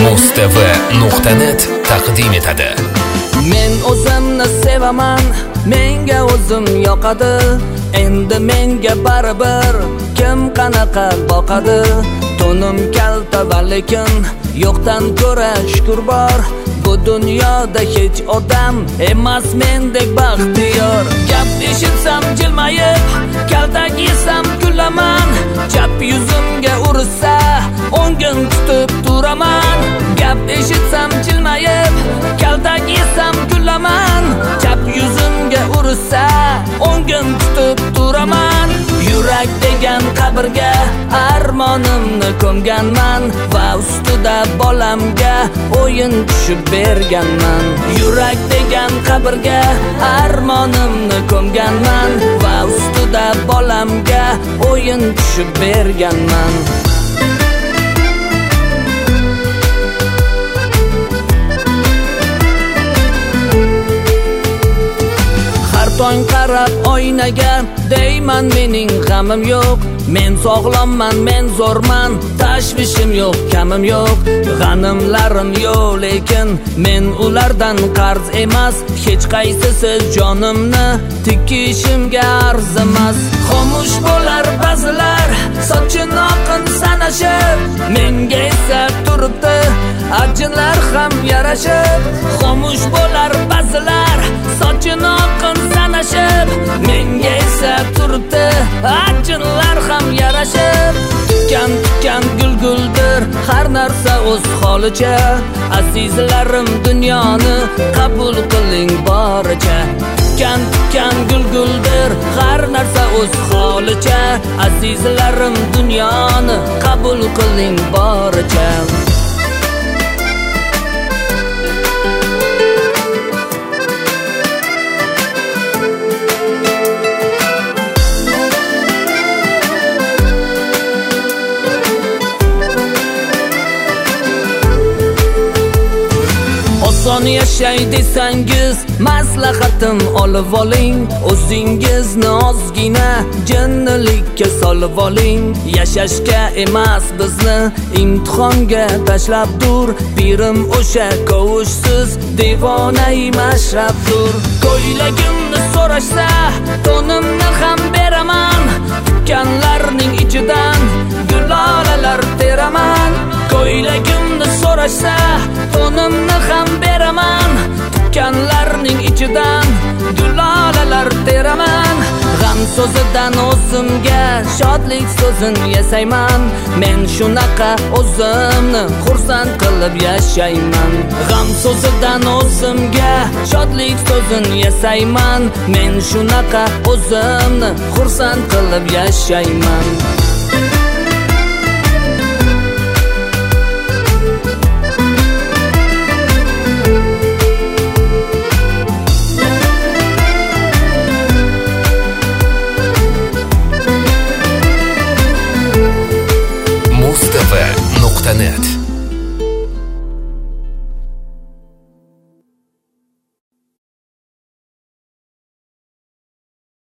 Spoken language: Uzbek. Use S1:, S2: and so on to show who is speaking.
S1: mustv.net taqdim etadi.
S2: Men o'zimni sevaman, menga o'zim yoqadi. Endi menga baribir kim qanaqa boqadi. To'nim kalta va lekin yo'qdan ko'ra shukr bor. Bu dunyoda hech odam emas mendek baxtiyor. Gap eshitsam jilmayib, kaltak yesam kulaman. Chap yuzimga ursa, o'ngin tutib turaman. Gap eshitsam jilmayib, kaltak yesam kulaman. Chap yuzimga ursa, o'ngin tutib turaman. Yurak degan qabrga armonimni ko'mganman va ustida bolamga o'yin tushib berganman. Yurak degan qabrga armonimni ko'mganman va ustida bolamga o'yin tushib berganman. Tong qarab oynaga deyman mening g'amim yo'q. Men sog'lomman, men zo'rman, tashvishim yo'q, kamim yo'q. G'animlarim yo'q, lekin men ulardan qarz emas. Hech qaysisi jonimni tikishimga arzimas. Xomush bo'lar ba'zilar, sochini oqin sanashib, menga esa turibdi ajinlar ham yarashib. Xomush bo'lar ba'zilar, sochini oqin sanashib, menga esa turibdi ajinlar ham yarashib. Tikan gulguldir, har narsa o'z holicha. Azizlarim, dunyoni qabul qiling boricha. Tikan gulguldir, har narsa o'z holicha. Azizlarim, dunyoni qabul qiling boricha. Oson yashay desangiz, maslahatim olib oling. O'zingizni ozgina jinnilikka solib oling. Yashashga emas bizni imtihonga tashlab dur. Pirim o'sha kovushsiz devonai mashrabdur. Ko'ylagimni so'rashsa, to'nimni ham beraman. Tikanlarning ichidan gulolalar teraman. Ko'ylagimni so'rashsa, to'nimni ham beraman. Tikanlarning ichidan gulolalar teraman. G'am so'zidan o'zimga shodlik so'zin yasayman. Men shunaqa o'zimni xursand qilib yashayman. G'am so'zidan o'zimga shodlik so'zin yasayman. Men shunaqa o'zimni xursand qilib yashayman.